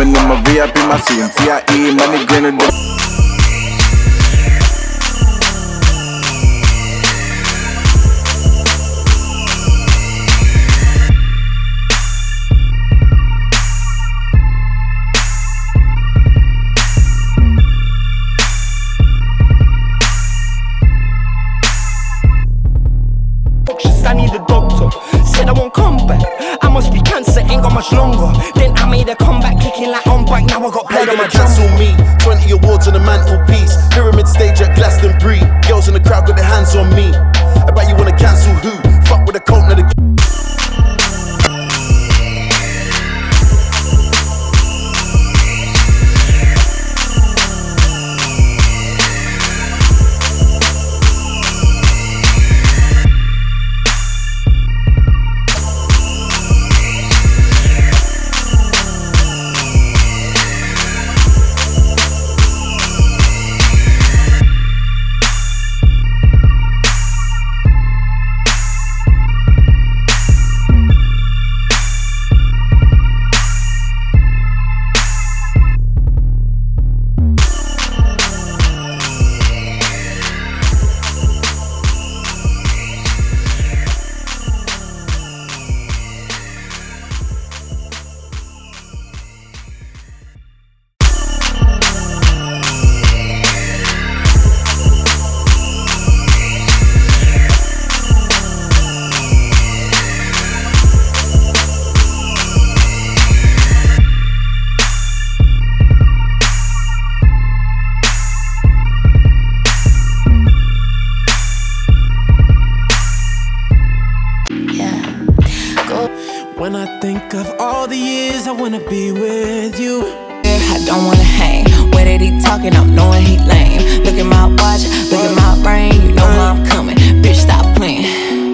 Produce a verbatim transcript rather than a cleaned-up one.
women in my V I P, my C and T I E, money greener than I need a doctor. Said I won't come back. I must be cancer, ain't got much longer. Then I made a comeback, kicking like on bike. Now I got blood on my cancel me. Twenty awards on the mantelpiece. Pyramid stage at Glastonbury. Girls in the crowd got their hands on me. I bet you wanna cancel who? Fuck with the cult, not the. When I think of all the years I wanna be with you. I don't wanna hang. Where did he talking? I'm knowing he lame. Look at my watch, look at my